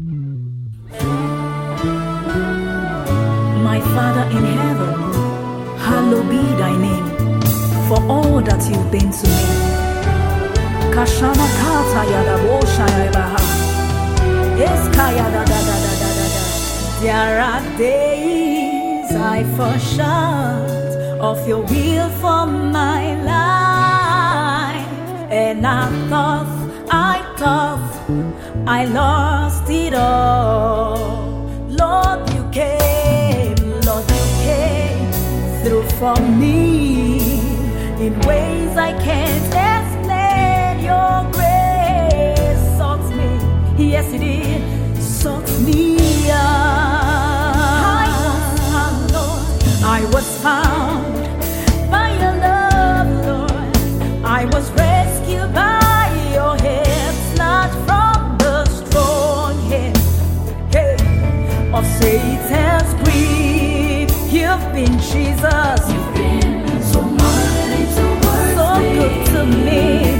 My Father in heaven, hallowed be thy name, for all that you've been to me. Kashana kata yada bosha yabaha. Eskaya da da da da da da da. There are days I fall short of your will for my life, and I thought I lost it all. Lord, you came through for me in ways I can't explain. Your grace sought me, yes it did, sought me out. I was found by your love, Lord. I was rescued by your hand, snatched from the strong hand of Satan's grip. You've been Jesus. You've been so mighty, so worthy, so good to me.